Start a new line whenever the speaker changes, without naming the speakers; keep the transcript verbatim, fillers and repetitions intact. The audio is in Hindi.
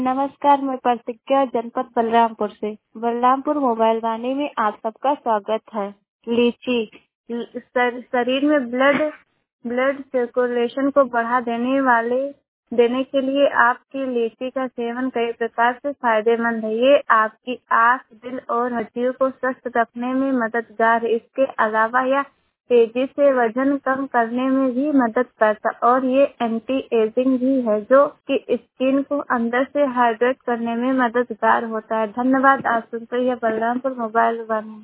नमस्कार, मैं प्रतिज्ञा जनपद बलरामपुर से। बलरामपुर मोबाइल वाणी में आप सबका स्वागत है। लीची ल- सर, शरीर में ब्लड ब्लड सर्कुलेशन को बढ़ा देने वाले देने के लिए आपकी लीची का सेवन कई प्रकार से फायदेमंद है। ये आपकी आँख, दिल और हड्डियों को स्वस्थ रखने में मददगार है। इसके अलावा यह तेजी से वजन कम करने में भी मदद करता और ये एंटी एजिंग भी है, जो कि स्किन को अंदर से हाइड्रेट करने में मददगार होता है। धन्यवाद। आप सुन रही है बलरामपुर मोबाइल वन।